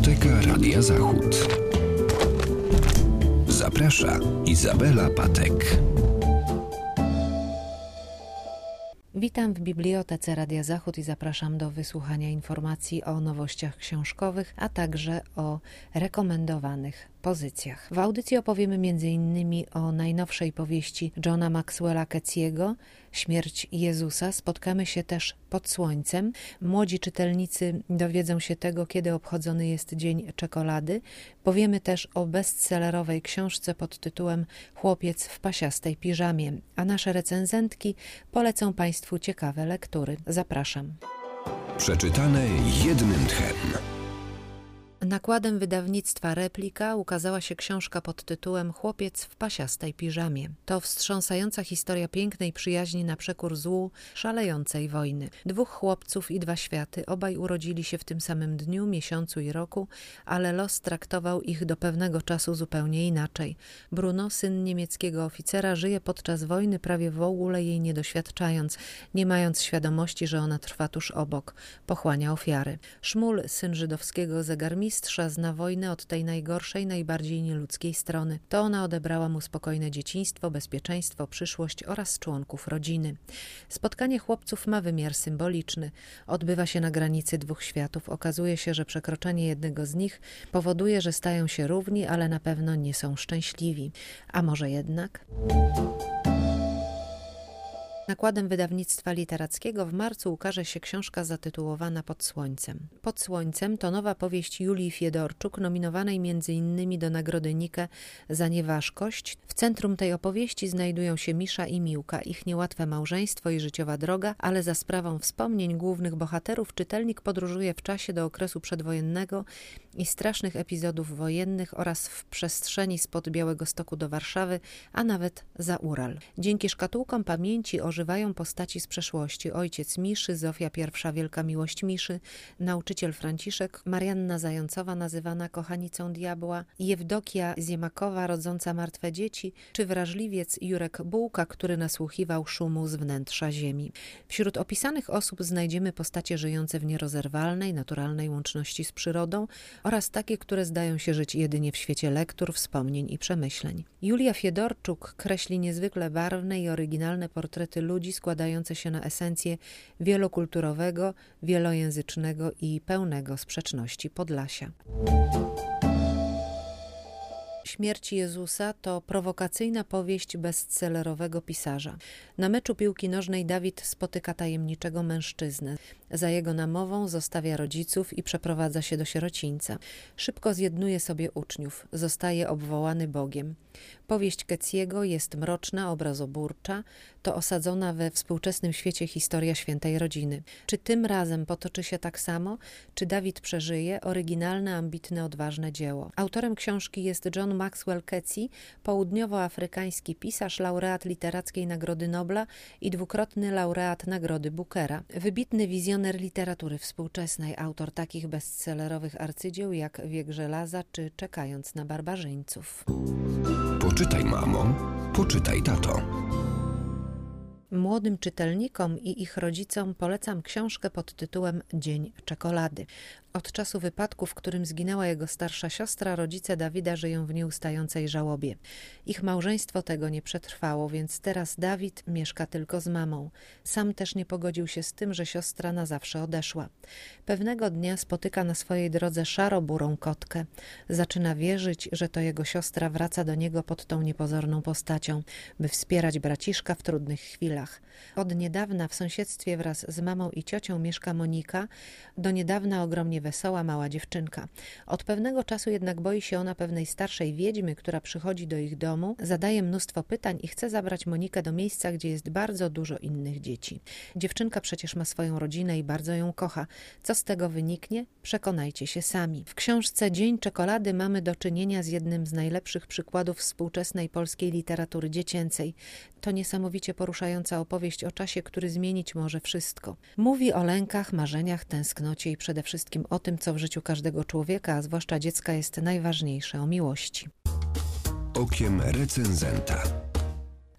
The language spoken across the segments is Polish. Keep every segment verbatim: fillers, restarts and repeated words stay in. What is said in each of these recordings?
Biblioteka Radia Zachód. Zaprasza Izabela Patek. Witam w Bibliotece Radia Zachód i zapraszam do wysłuchania informacji o nowościach książkowych, a także o rekomendowanych pozycjach. W audycji opowiemy między innymi o najnowszej powieści Johna Maxwella Keciego Śmierć Jezusa. Spotkamy się też pod słońcem. Młodzi czytelnicy dowiedzą się tego, kiedy obchodzony jest Dzień Czekolady. Powiemy też o bestsellerowej książce pod tytułem Chłopiec w pasiastej piżamie, a nasze recenzentki polecą Państwu ciekawe lektury. Zapraszam. Przeczytane jednym tchem. Nakładem wydawnictwa Replika ukazała się książka pod tytułem Chłopiec w pasiastej piżamie. To wstrząsająca historia pięknej przyjaźni na przekór złu, szalejącej wojny. Dwóch chłopców i dwa światy, obaj urodzili się w tym samym dniu, miesiącu i roku, ale los traktował ich do pewnego czasu zupełnie inaczej. Bruno, syn niemieckiego oficera, żyje podczas wojny, prawie w ogóle jej nie doświadczając, nie mając świadomości, że ona trwa tuż obok. Pochłania ofiary. Szmul, syn żydowskiego zegarmistrza, Mistrza zna wojnę od tej najgorszej, najbardziej nieludzkiej strony. To ona odebrała mu spokojne dzieciństwo, bezpieczeństwo, przyszłość oraz członków rodziny. Spotkanie chłopców ma wymiar symboliczny. Odbywa się na granicy dwóch światów. Okazuje się, że przekroczenie jednego z nich powoduje, że stają się równi, ale na pewno nie są szczęśliwi. A może jednak? Nakładem wydawnictwa literackiego w marcu ukaże się książka zatytułowana Pod słońcem. Pod słońcem to nowa powieść Julii Fiedorczuk, nominowanej między innymi do Nagrody Nike za nieważkość. W centrum tej opowieści znajdują się Misza i Miłka, ich niełatwe małżeństwo i życiowa droga, ale za sprawą wspomnień głównych bohaterów czytelnik podróżuje w czasie do okresu przedwojennego i strasznych epizodów wojennych oraz w przestrzeni spod Białegostoku do Warszawy, a nawet za Ural. Dzięki szkatułkom pamięci ożywają postaci z przeszłości. Ojciec Miszy, Zofia pierwsza wielka miłość Miszy, nauczyciel Franciszek, Marianna Zającowa nazywana kochanicą diabła, Jewdokia Ziemakowa rodząca martwe dzieci, czy wrażliwiec Jurek Bułka, który nasłuchiwał szumu z wnętrza ziemi. Wśród opisanych osób znajdziemy postacie żyjące w nierozerwalnej, naturalnej łączności z przyrodą oraz takie, które zdają się żyć jedynie w świecie lektur, wspomnień i przemyśleń. Julia Fiedorczuk kreśli niezwykle barwne i oryginalne portrety ludzi składające się na esencję wielokulturowego, wielojęzycznego i pełnego sprzeczności Podlasia. Śmierć Jezusa to prowokacyjna powieść bestsellerowego pisarza. Na meczu piłki nożnej Dawid spotyka tajemniczego mężczyznę. Za jego namową zostawia rodziców i przeprowadza się do sierocińca. Szybko zjednuje sobie uczniów. Zostaje obwołany Bogiem. Powieść Keciego jest mroczna, obrazoburcza. To osadzona we współczesnym świecie historia świętej rodziny. Czy tym razem potoczy się tak samo? Czy Dawid przeżyje? Oryginalne, ambitne, odważne dzieło. Autorem książki jest John Maxwell Keci, południowoafrykański pisarz, laureat Literackiej Nagrody Nobla i dwukrotny laureat Nagrody Bookera. Wybitny wizjoner literatury współczesnej, autor takich bestsellerowych arcydzieł jak Wiek żelaza czy Czekając na barbarzyńców. Poczytaj, mamo, poczytaj, tato. Młodym czytelnikom i ich rodzicom polecam książkę pod tytułem Dzień Czekolady. Od czasu wypadku, w którym zginęła jego starsza siostra, rodzice Dawida żyją w nieustającej żałobie. Ich małżeństwo tego nie przetrwało, więc teraz Dawid mieszka tylko z mamą. Sam też nie pogodził się z tym, że siostra na zawsze odeszła. Pewnego dnia spotyka na swojej drodze szaro-burą kotkę. Zaczyna wierzyć, że to jego siostra wraca do niego pod tą niepozorną postacią, by wspierać braciszka w trudnych chwilach. Od niedawna w sąsiedztwie wraz z mamą i ciocią mieszka Monika, do niedawna ogromnie wesoła mała dziewczynka. Od pewnego czasu jednak boi się ona pewnej starszej wiedźmy, która przychodzi do ich domu, zadaje mnóstwo pytań i chce zabrać Monikę do miejsca, gdzie jest bardzo dużo innych dzieci. Dziewczynka przecież ma swoją rodzinę i bardzo ją kocha. Co z tego wyniknie? Przekonajcie się sami. W książce Dzień Czekolady mamy do czynienia z jednym z najlepszych przykładów współczesnej polskiej literatury dziecięcej. To niesamowicie poruszająca opowieść o czasie, który zmienić może wszystko. Mówi o lękach, marzeniach, tęsknocie i przede wszystkim o tym, co w życiu każdego człowieka, a zwłaszcza dziecka, jest najważniejsze, o miłości. Okiem recenzenta.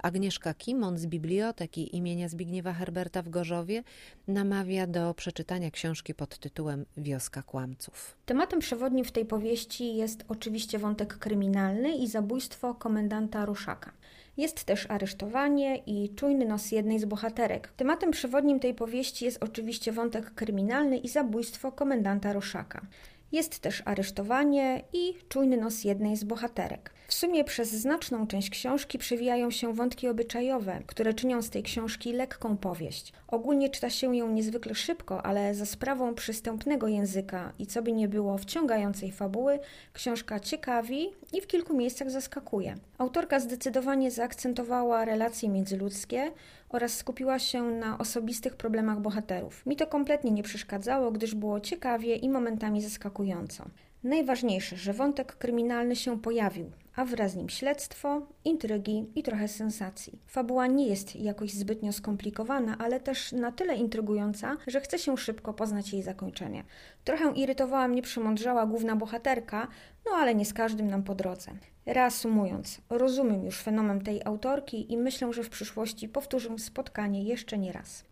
Agnieszka Kimon z Biblioteki imienia Zbigniewa Herberta w Gorzowie namawia do przeczytania książki pod tytułem Wioska kłamców. Tematem przewodnim w tej powieści jest oczywiście wątek kryminalny i zabójstwo komendanta Ruszaka. Jest też aresztowanie i czujny nos jednej z bohaterek. Tematem przewodnim tej powieści jest oczywiście wątek kryminalny i zabójstwo komendanta Ruszaka. Jest też aresztowanie i czujny nos jednej z bohaterek. W sumie przez znaczną część książki przewijają się wątki obyczajowe, które czynią z tej książki lekką powieść. Ogólnie czyta się ją niezwykle szybko, ale za sprawą przystępnego języka i co by nie było wciągającej fabuły, książka ciekawi i w kilku miejscach zaskakuje. Autorka zdecydowanie zaakcentowała relacje międzyludzkie oraz skupiła się na osobistych problemach bohaterów. Mi to kompletnie nie przeszkadzało, gdyż było ciekawie i momentami zaskakująco. Najważniejsze, że wątek kryminalny się pojawił, a wraz z nim śledztwo, intrygi i trochę sensacji. Fabuła nie jest jakoś zbytnio skomplikowana, ale też na tyle intrygująca, że chce się szybko poznać jej zakończenie. Trochę irytowała mnie przemądrzała główna bohaterka, no ale nie z każdym nam po drodze. Reasumując, rozumiem już fenomen tej autorki i myślę, że w przyszłości powtórzę spotkanie jeszcze nie raz.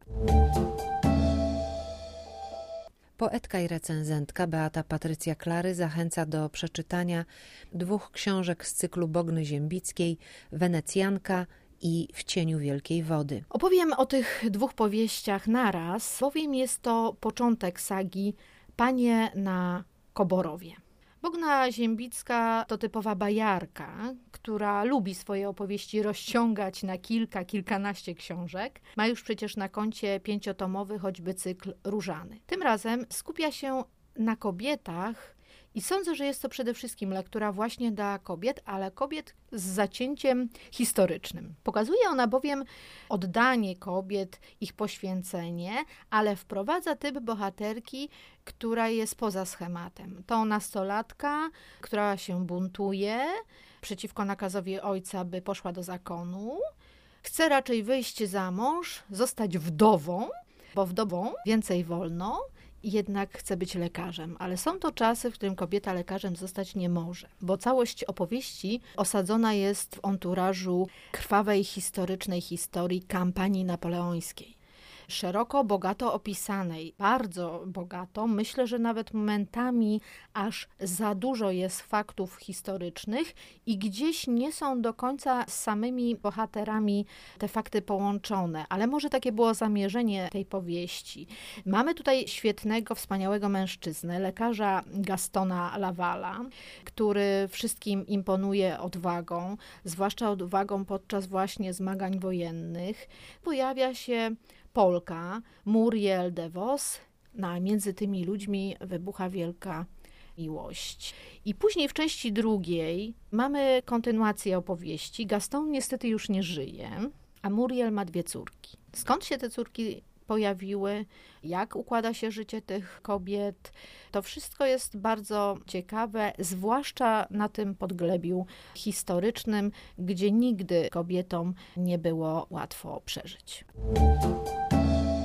Poetka i recenzentka Beata Patrycja Klary zachęca do przeczytania dwóch książek z cyklu Bogny Ziembickiej, Wenecjanka i W cieniu wielkiej wody. Opowiem o tych dwóch powieściach naraz, bowiem jest to początek sagi Panie na Koborowie. Bogna Ziembicka to typowa bajarka, która lubi swoje opowieści rozciągać na kilka, kilkanaście książek. Ma już przecież na koncie pięciotomowy choćby cykl Różany. Tym razem skupia się na kobietach i sądzę, że jest to przede wszystkim lektura właśnie dla kobiet, ale kobiet z zacięciem historycznym. Pokazuje ona bowiem oddanie kobiet, ich poświęcenie, ale wprowadza typ bohaterki, która jest poza schematem. To nastolatka, która się buntuje przeciwko nakazowi ojca, by poszła do zakonu. Chce raczej wyjść za mąż, zostać wdową, bo wdową więcej wolno, jednak chce być lekarzem, ale są to czasy, w którym kobieta lekarzem zostać nie może, bo całość opowieści osadzona jest w anturażu krwawej, historycznej historii kampanii napoleońskiej. Szeroko, bogato opisanej, bardzo bogato, myślę, że nawet momentami aż za dużo jest faktów historycznych i gdzieś nie są do końca z samymi bohaterami te fakty połączone, ale może takie było zamierzenie tej powieści. Mamy tutaj świetnego, wspaniałego mężczyznę, lekarza Gastona Lavalla, który wszystkim imponuje odwagą, zwłaszcza odwagą podczas właśnie zmagań wojennych. Pojawia się Polka, Muriel de Vos, no a między tymi ludźmi wybucha wielka miłość. I później w części drugiej mamy kontynuację opowieści. Gaston niestety już nie żyje, a Muriel ma dwie córki. Skąd się te córki pojawiły, jak układa się życie tych kobiet. To wszystko jest bardzo ciekawe, zwłaszcza na tym podglebiu historycznym, gdzie nigdy kobietom nie było łatwo przeżyć.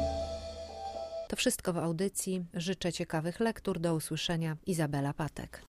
To wszystko w audycji. Życzę ciekawych lektur. Do usłyszenia. Izabela Patek.